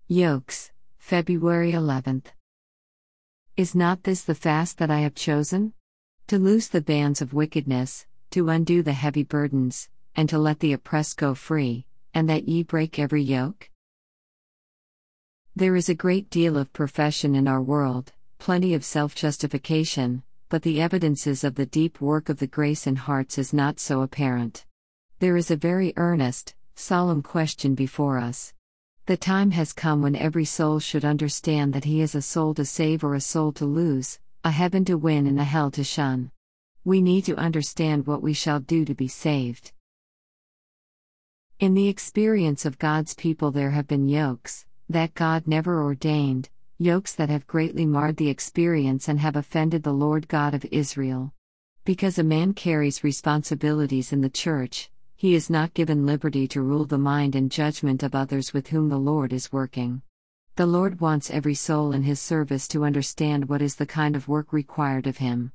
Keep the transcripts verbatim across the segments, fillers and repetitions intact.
Yokes, February eleventh. Is not this the fast that I have chosen? To loose the bands of wickedness, to undo the heavy burdens, and to let the oppressed go free, and that ye break every yoke? There is a great deal of profession in our world, plenty of self-justification, but the evidences of the deep work of the grace in hearts is not so apparent. There is a very earnest, solemn question before us. The time has come when every soul should understand that he is a soul to save or a soul to lose, a heaven to win and a hell to shun. We need to understand what we shall do to be saved. In the experience of God's people, there have been yokes that God never ordained, yokes that have greatly marred the experience and have offended the Lord God of Israel. Because a man carries responsibilities in the church, he is not given liberty to rule the mind and judgment of others with whom the Lord is working. The Lord wants every soul in His service to understand what is the kind of work required of him.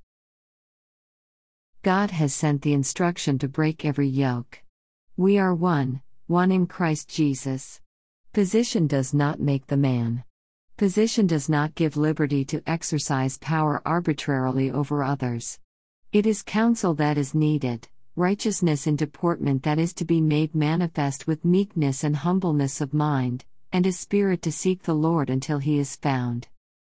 God has sent the instruction to break every yoke. We are one, one in Christ Jesus. Position does not make the man. Position does not give liberty to exercise power arbitrarily over others. It is counsel that is needed, righteousness in deportment that is to be made manifest with meekness and humbleness of mind, and a spirit to seek the Lord until He is found.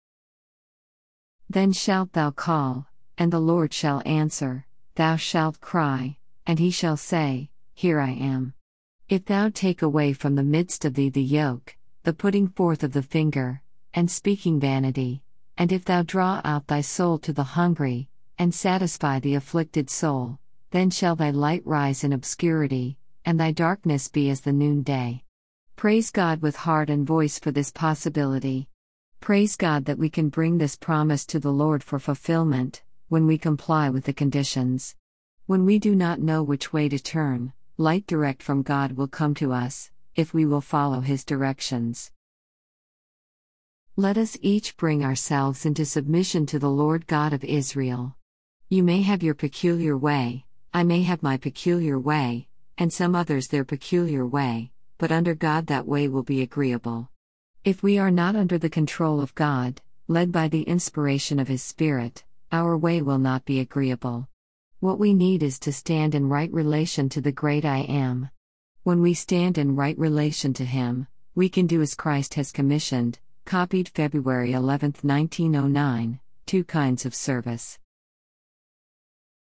Then shalt thou call, and the Lord shall answer, thou shalt cry, and He shall say, Here I am. If thou take away from the midst of thee the yoke, the putting forth of the finger, and speaking vanity, and if thou draw out thy soul to the hungry, and satisfy the afflicted soul, then shall thy light rise in obscurity, and thy darkness be as the noonday. Praise God with heart and voice for this possibility. Praise God that we can bring this promise to the Lord for fulfillment, when we comply with the conditions. When we do not know which way to turn, light direct from God will come to us, if we will follow His directions. Let us each bring ourselves into submission to the Lord God of Israel. You may have your peculiar way, I may have my peculiar way, and some others their peculiar way, but under God that way will be agreeable. If we are not under the control of God, led by the inspiration of His Spirit, our way will not be agreeable. What we need is to stand in right relation to the great I Am. When we stand in right relation to Him, we can do as Christ has commissioned, copied February eleventh nineteen oh nine, two kinds of service.